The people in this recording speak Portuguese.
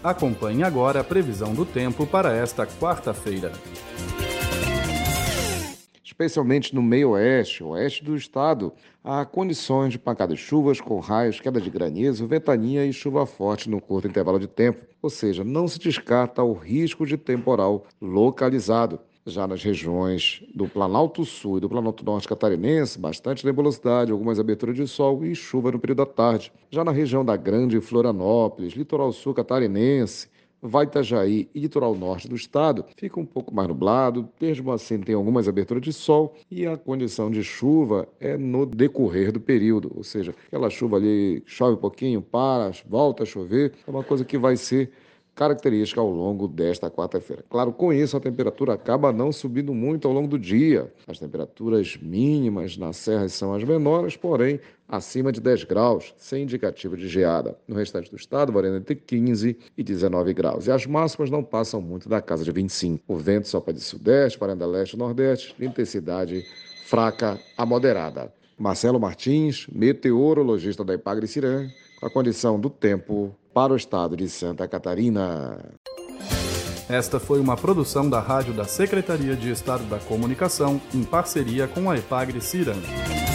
Acompanhe agora a previsão do tempo para esta quarta-feira. Especialmente no meio-oeste, oeste do estado, há condições de pancadas de chuvas com raios, queda de granizo, ventania e chuva forte no curto intervalo de tempo, ou seja, não se descarta o risco de temporal localizado. Já nas regiões do Planalto Sul e do Planalto Norte catarinense, bastante nebulosidade, algumas aberturas de sol e chuva no período da tarde. Já na região da Grande Florianópolis, litoral sul catarinense, Vai Itajaí e litoral norte do estado, fica um pouco mais nublado, mesmo assim tem algumas aberturas de sol e a condição de chuva é no decorrer do período, ou seja, aquela chuva ali chove um pouquinho, para, volta a chover, é uma coisa que vai ser característica ao longo desta quarta-feira. Claro, com isso a temperatura acaba não subindo muito ao longo do dia. As temperaturas mínimas nas serras são as menores, porém acima de 10 graus, sem indicativo de geada. No restante do estado, variando entre 15 e 19 graus. E as máximas não passam muito da casa de 25. O vento sopra de sudeste, varanda leste e nordeste, de intensidade fraca a moderada. Marcelo Martins, meteorologista da Ipagre-Cirã, com a condição do tempo para o estado de Santa Catarina. Esta foi uma produção da Rádio da Secretaria de Estado da Comunicação, em parceria com a Ipagre-Cirã.